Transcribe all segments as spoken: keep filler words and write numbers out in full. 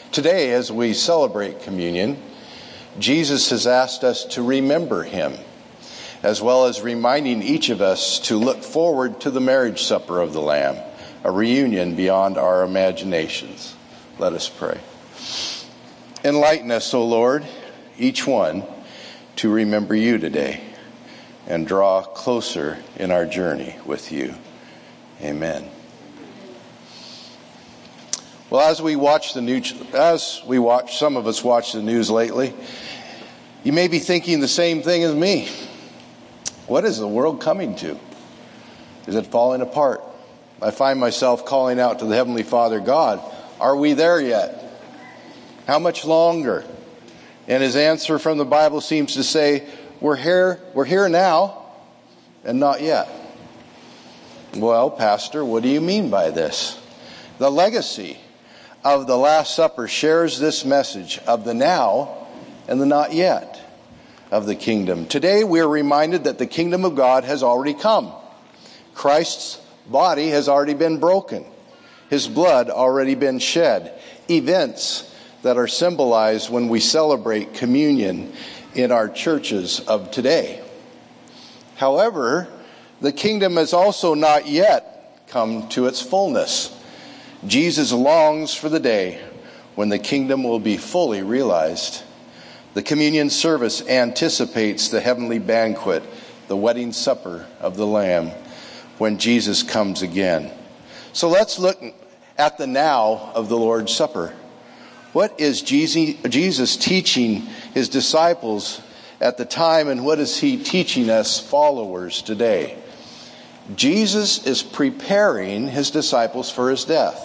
Today, as we celebrate communion, Jesus has asked us to remember him, as well as reminding each of us to look forward to the marriage supper of the Lamb, a reunion beyond our imaginations. Let us pray. Enlighten us, O Lord, each one, to remember you today and draw closer in our journey with you. Amen. Well, as we watch the news, as we watch, some of us watch the news lately, you may be thinking the same thing as me. What is the world coming to? Is it falling apart? I find myself calling out to the Heavenly Father, God, are we there yet? How much longer? And his answer from the Bible seems to say, we're here, we're here now and not yet. Well, Pastor, what do you mean by this? The legacy of the Last Supper shares this message of the now and the not yet of the kingdom. Today we are reminded that the kingdom of God has already come. Christ's body has already been broken. His blood already been shed. Events that are symbolized when we celebrate communion in our churches of today. However, the kingdom has also not yet come to its fullness. Jesus longs for the day when the kingdom will be fully realized. The communion service anticipates the heavenly banquet, the wedding supper of the Lamb, when Jesus comes again. So let's look at the now of the Lord's Supper. What is Jesus teaching his disciples at the time, and what is he teaching us followers today? Jesus is preparing his disciples for his death.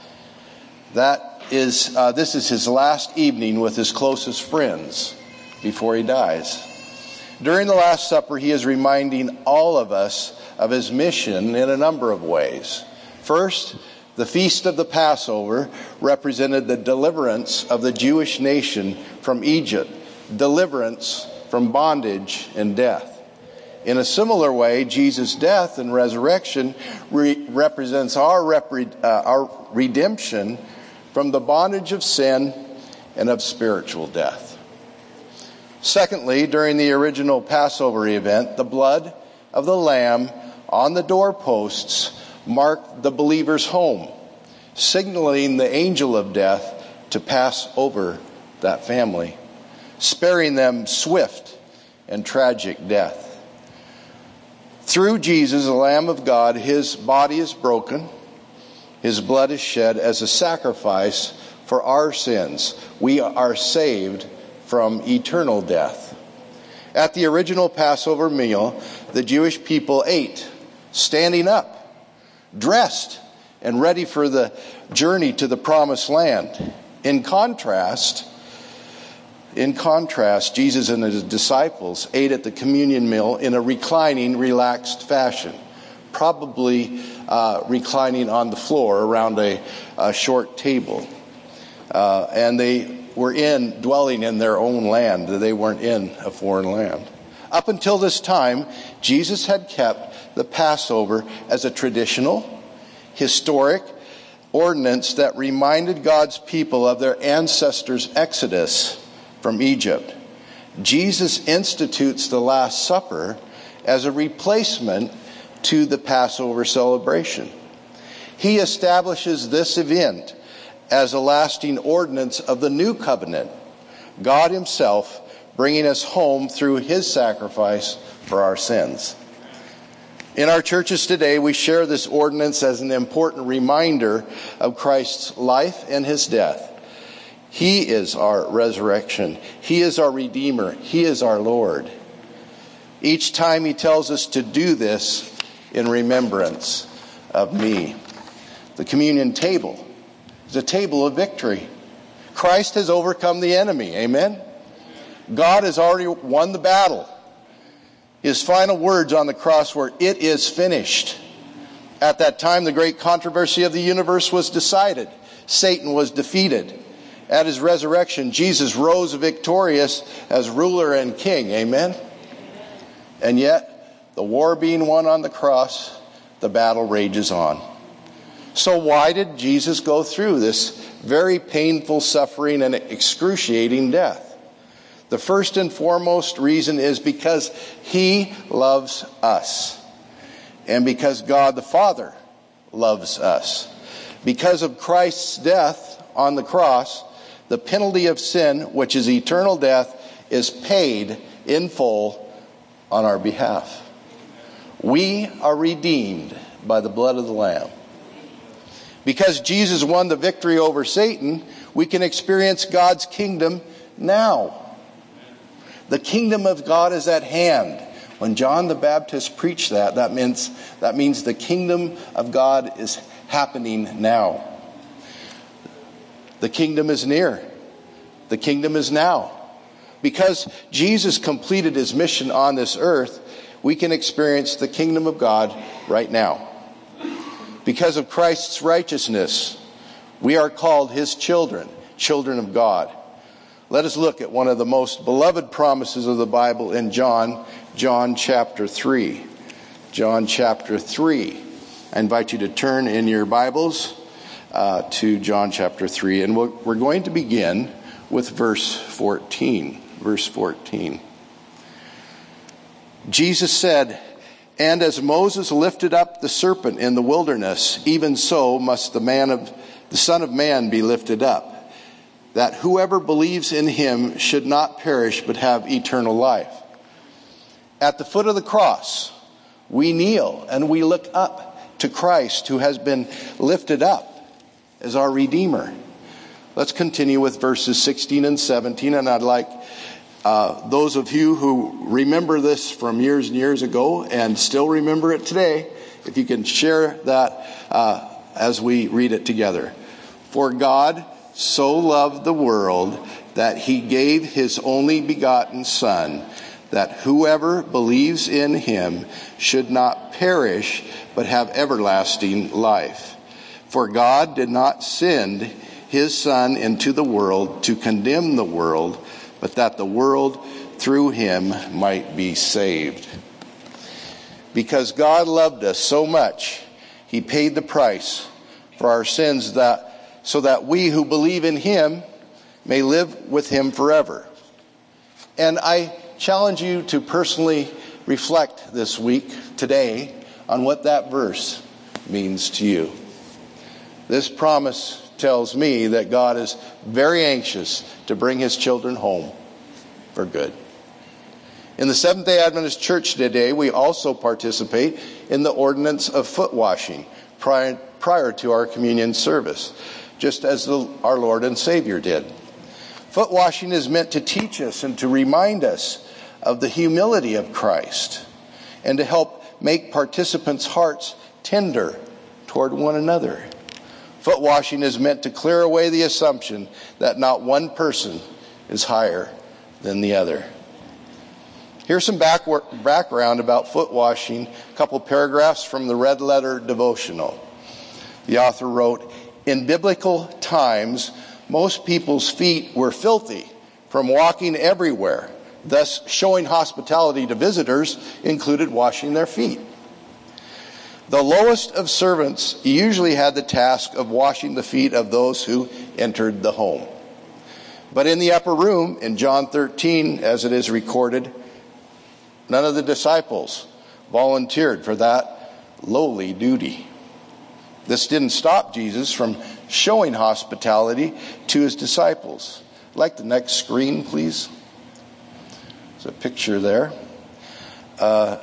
That is, uh, this is his last evening with his closest friends before he dies. During the Last Supper, he is reminding all of us of his mission in a number of ways. First, the feast of the Passover represented the deliverance of the Jewish nation from Egypt, deliverance from bondage and death. In a similar way, Jesus' death and resurrection re- represents our, repre- uh, our redemption from the bondage of sin and of spiritual death. Secondly, during the original Passover event, the blood of the Lamb on the doorposts marked the believer's home, signaling the angel of death to pass over that family, sparing them swift and tragic death. Through Jesus, the Lamb of God, his body is broken, his blood is shed as a sacrifice for our sins. We are saved from eternal death. At the original Passover meal, the Jewish people ate, standing up, dressed, and ready for the journey to the promised land. In contrast, in contrast, Jesus and his disciples ate at the communion meal in a reclining, relaxed fashion, probably uh, reclining on the floor around a, a short table. Uh, and they were in, dwelling in their own land. They weren't in a foreign land. Up until this time, Jesus had kept the Passover as a traditional, historic ordinance that reminded God's people of their ancestors' exodus from Egypt. Jesus institutes the Last Supper as a replacement to the Passover celebration. He establishes this event as a lasting ordinance of the new covenant, God himself bringing us home through his sacrifice for our sins. In our churches today, we share this ordinance as an important reminder of Christ's life and his death. He is our resurrection. He is our Redeemer. He is our Lord. Each time he tells us to do this in remembrance of me. The communion table is a table of victory. Christ has overcome the enemy. Amen? God has already won the battle. His final words on the cross were, "It is finished." At that time, the great controversy of the universe was decided. Satan was defeated. At his resurrection, Jesus rose victorious as ruler and king. Amen? And yet, the war being won on the cross, the battle rages on. So why did Jesus go through this very painful suffering and excruciating death? The first and foremost reason is because he loves us. And because God the Father loves us. Because of Christ's death on the cross, the penalty of sin, which is eternal death, is paid in full on our behalf. We are redeemed by the blood of the Lamb. Because Jesus won the victory over Satan, we can experience God's kingdom now. The kingdom of God is at hand. When John the Baptist preached that, that means, that means the kingdom of God is happening now. The kingdom is near. The kingdom is now. Because Jesus completed his mission on this earth, we can experience the kingdom of God right now. Because of Christ's righteousness, we are called his children, children of God. Let us look at one of the most beloved promises of the Bible in John, John chapter three. John chapter three. I invite you to turn in your Bibles uh, to John chapter three. And we're, we're going to begin with verse fourteen. Verse fourteen. Jesus said, "And as Moses lifted up the serpent in the wilderness, even so must the man of the Son of Man be lifted up, that whoever believes in him should not perish but have eternal life." At the foot of the cross, we kneel and we look up to Christ, who has been lifted up as our Redeemer. Let's continue with verses sixteen and seventeen, and I'd like uh, those of you who remember this from years and years ago and still remember it today, if you can share that uh, as we read it together. "For God so loved the world that he gave his only begotten Son, that whoever believes in him should not perish but have everlasting life. For God did not send his Son into the world to condemn the world, but that the world through him might be saved." Because God loved us so much, he paid the price for our sins, that so that we who believe in him may live with him forever. And I challenge you to personally reflect this week, today, on what that verse means to you. This promise tells me that God is very anxious to bring his children home for good. In the Seventh-day Adventist Church today, we also participate in the ordinance of foot washing prior, prior to our communion service, just as the, our Lord and Savior did. Foot washing is meant to teach us and to remind us of the humility of Christ, and to help make participants' hearts tender toward one another. Foot washing is meant to clear away the assumption that not one person is higher than the other. Here's some back, background about foot washing, a couple paragraphs from the Red Letter Devotional. The author wrote, "In biblical times, most people's feet were filthy from walking everywhere. Thus, showing hospitality to visitors included washing their feet. The lowest of servants usually had the task of washing the feet of those who entered the home. But in the upper room, in John thirteen, as it is recorded, none of the disciples volunteered for that lowly duty. This didn't stop Jesus from showing hospitality to his disciples." I'd like the next screen, please. There's a picture there. Uh,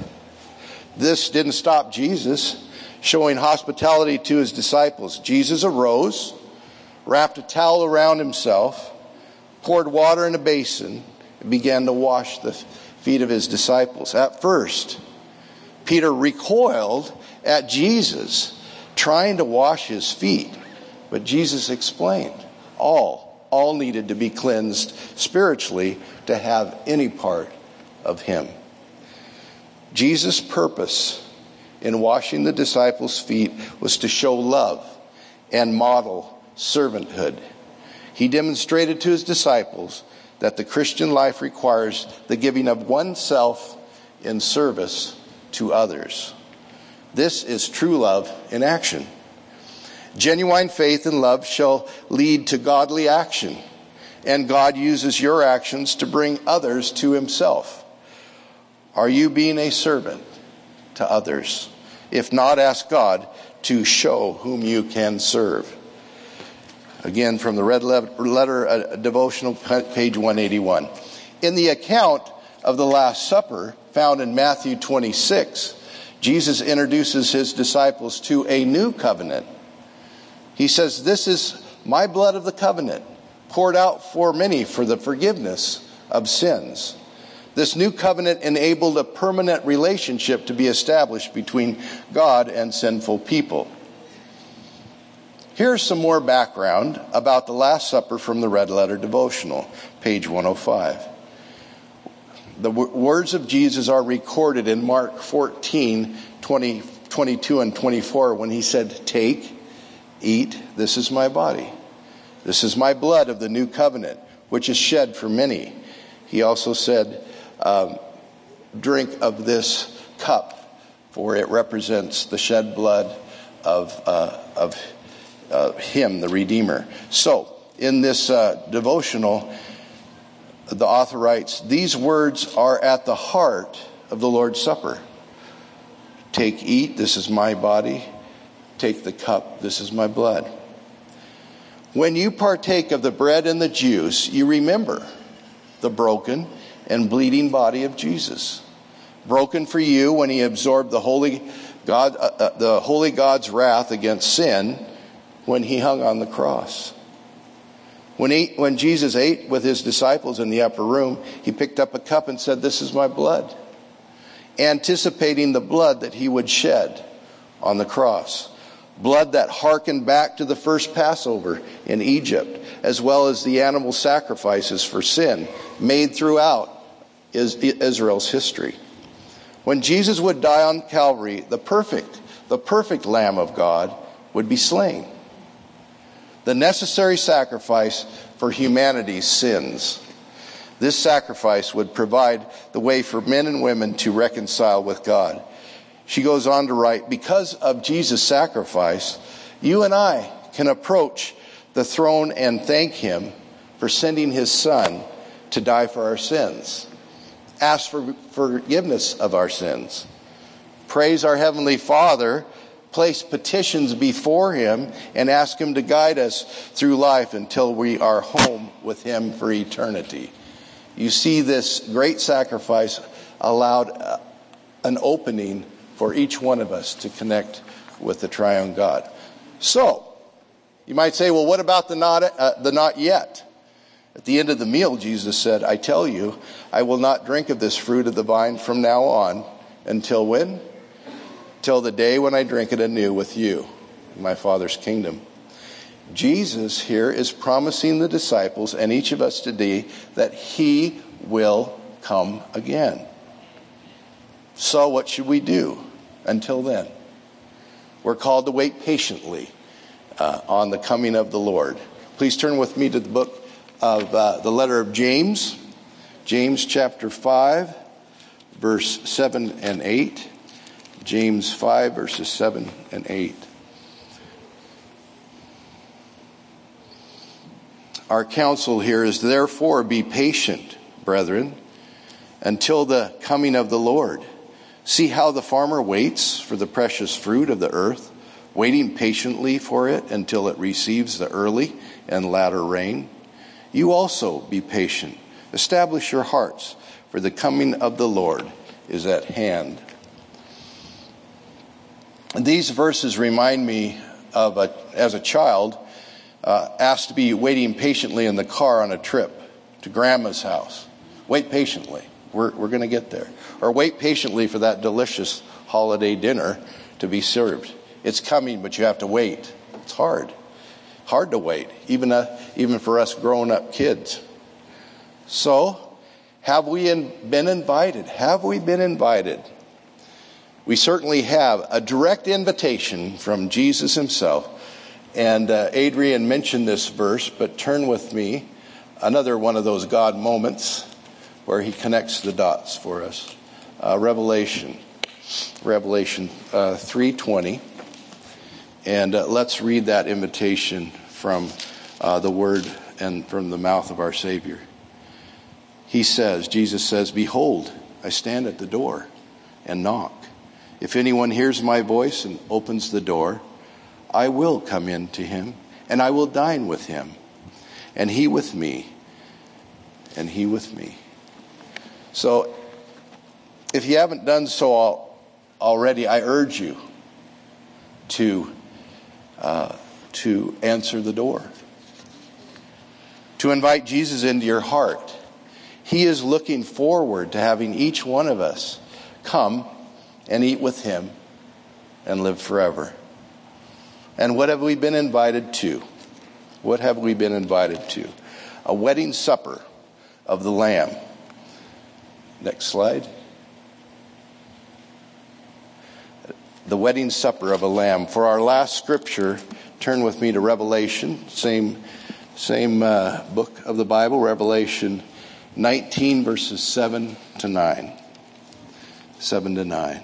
this didn't stop Jesus showing hospitality to his disciples. Jesus arose, wrapped a towel around himself, poured water in a basin, and began to wash the feet of his disciples. At first, Peter recoiled at Jesus trying to wash his feet, but Jesus explained all, all needed to be cleansed spiritually to have any part of him. Jesus' purpose in washing the disciples' feet was to show love and model servanthood. He demonstrated to his disciples that the Christian life requires the giving of oneself in service to others. This is true love in action. Genuine faith and love shall lead to godly action, and God uses your actions to bring others to himself. Are you being a servant to others? If not, ask God to show whom you can serve. Again, from the Red Letter a Devotional, page one eighty-one. In the account of the Last Supper, found in Matthew twenty-six, Jesus introduces his disciples to a new covenant. He says, "This is my blood of the covenant, poured out for many for the forgiveness of sins." This new covenant enabled a permanent relationship to be established between God and sinful people. Here's some more background about the Last Supper from the Red Letter Devotional, page one oh five. The w- words of Jesus are recorded in Mark fourteen, twenty, twenty-two and twenty-four when he said, "Take, eat, this is my body. This is my blood of the new covenant, which is shed for many." He also said, um, "Drink of this cup, for it represents the shed blood of uh, of uh, him, the Redeemer." So, in this uh, devotional, the author writes, "These words are at the heart of the Lord's Supper. Take, eat, this is my body. Take the cup, this is my blood." When you partake of the bread and the juice, you remember the broken and bleeding body of Jesus, broken for you when he absorbed the holy God, uh, uh, the holy God's wrath against sin when he hung on the cross. When, he, when Jesus ate with his disciples in the upper room, he picked up a cup and said, "This is my blood," anticipating the blood that he would shed on the cross. Blood that harkened back to the first Passover in Egypt, as well as the animal sacrifices for sin made throughout Israel's history. When Jesus would die on Calvary, the perfect, the perfect Lamb of God would be slain. The necessary sacrifice for humanity's sins. This sacrifice would provide the way for men and women to reconcile with God. She goes on to write, "Because of Jesus' sacrifice, you and I can approach the throne and thank him for sending his son to die for our sins. Ask for forgiveness of our sins. Praise our Heavenly Father, place petitions before him, and ask him to guide us through life until we are home with him for eternity." You see, this great sacrifice allowed an opening for each one of us to connect with the triune God. So, you might say, well, what about the not, uh, the not yet? At the end of the meal, Jesus said, "I tell you, I will not drink of this fruit of the vine from now on until when? Till the day when I drink it anew with you in my Father's kingdom." Jesus here is promising the disciples and each of us today that he will come again. So what should we do until then? We're called to wait patiently uh, on the coming of the Lord. Please turn with me to the book of uh, the letter of James, James chapter five, verse seven and eight. James five, verses seven and eight. Our counsel here is, "Therefore be patient, brethren, until the coming of the Lord. See how the farmer waits for the precious fruit of the earth, waiting patiently for it until it receives the early and latter rain. You also be patient. Establish your hearts, for the coming of the Lord is at hand." These verses remind me of, a, as a child, uh, asked to be waiting patiently in the car on a trip to grandma's house. Wait patiently. We're, we're going to get there. Or wait patiently for that delicious holiday dinner to be served. It's coming, but you have to wait. It's hard. Hard to wait, even, uh, even for us grown-up kids. So, have we in, been invited? Have we been invited? We certainly have a direct invitation from Jesus himself. And uh, Adrian mentioned this verse, but turn with me, another one of those God moments where he connects the dots for us. Uh, Revelation, Revelation uh, three twenty. And uh, let's read that invitation from uh, the word and from the mouth of our Savior. He says, Jesus says, "Behold, I stand at the door and knock. If anyone hears my voice and opens the door, I will come in to him, and I will dine with him, and he with me, and he with me." So, if you haven't done so already, I urge you to uh, to answer the door, to invite Jesus into your heart. He is looking forward to having each one of us come and eat with him and live forever. And what have we been invited to? What have we been invited to? A wedding supper of the Lamb. Next slide. The wedding supper of a lamb. For our last scripture, turn with me to Revelation, same same uh, book of the Bible, Revelation nineteen, verses seven to nine. seven to nine.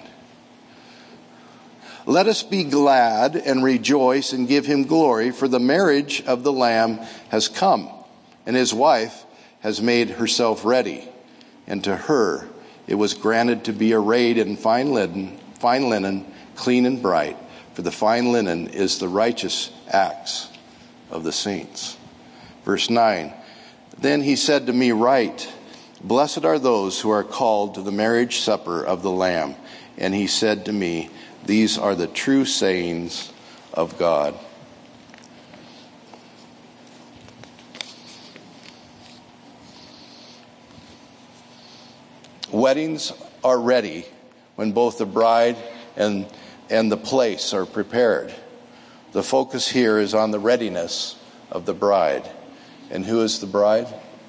"Let us be glad and rejoice and give him glory, for the marriage of the Lamb has come, and his wife has made herself ready. And to her it was granted to be arrayed in fine linen, fine linen, clean and bright, for the fine linen is the righteous acts of the saints." Verse nine, "Then he said to me, Write, blessed are those who are called to the marriage supper of the Lamb. And he said to me, These are the true sayings of God." Weddings are ready when both the bride and, and the place are prepared. The focus here is on the readiness of the bride. And who is the bride?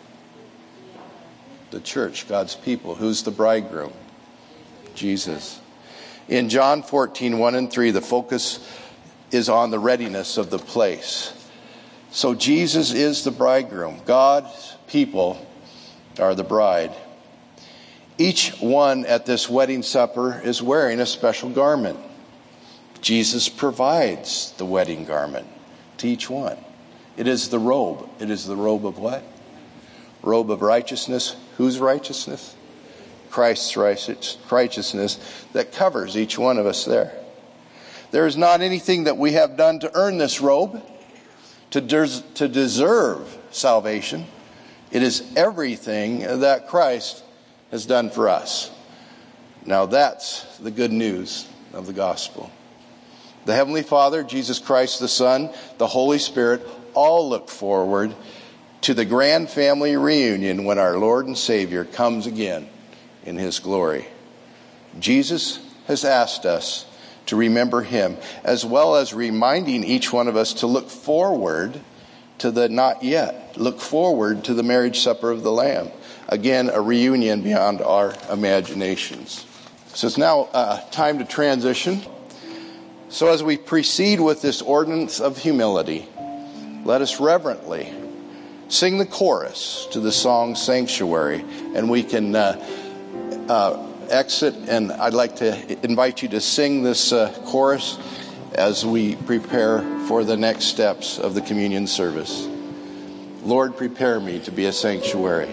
The church, God's people. Who's the bridegroom? Jesus. In John fourteen, one and three, the focus is on the readiness of the place. So Jesus is the bridegroom. God's people are the bride. Each one at this wedding supper is wearing a special garment. Jesus provides the wedding garment to each one. It is the robe. It is the robe of what? Robe of righteousness. Whose righteousness? Christ's righteousness that covers each one of us there. There is not anything that we have done to earn this robe, to, des- to deserve salvation. It is everything that Christ has done for us. Now that's the good news of the gospel. The Heavenly Father, Jesus Christ the Son, the Holy Spirit, all look forward to the grand family reunion when our Lord and Savior comes again in his glory. Jesus has asked us to remember him, as well as reminding each one of us to look forward to the not yet. Look forward to the marriage supper of the Lamb. Again, a reunion beyond our imaginations. So it's now uh, time to transition. So as we proceed with this ordinance of humility, let us reverently sing the chorus to the song Sanctuary, and we can uh, uh, exit, and I'd like to invite you to sing this uh, chorus as we prepare for the next steps of the communion service. Lord, prepare me to be a sanctuary.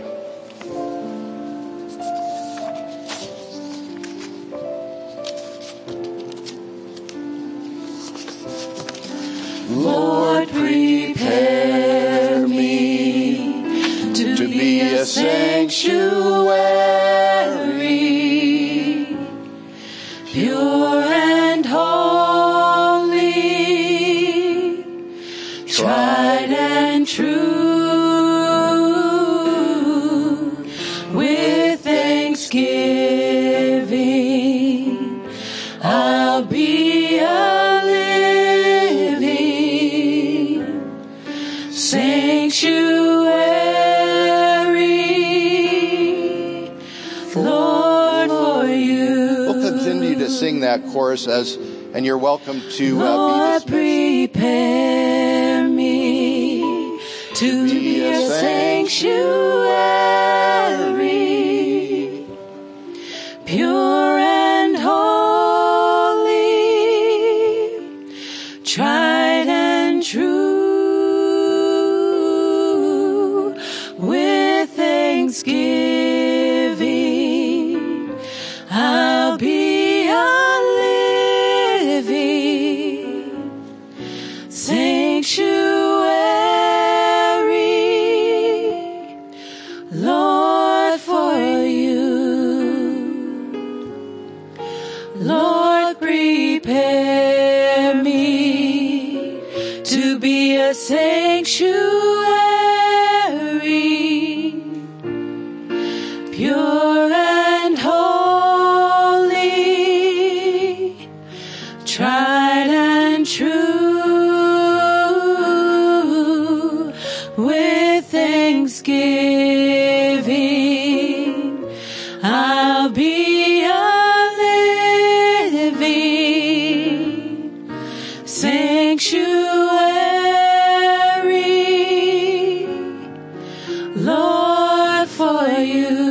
Lord, prepare me to, to be a sanctuary, pure and holy, tried and true, with thanksgiving, I'll be a sanctuary, Lord, for you. We'll continue to sing that chorus as, and you're welcome to Lord, uh, be dismissed. Prepare me to be, be a sanctuary, pure and holy, try thanksgiving. I'll be a living sanctuary, Lord, for you. Lord, prepare me to be a sanctuary, pure and holy, tried and true, with thanksgiving. I'll be a living sanctuary, Lord, for you.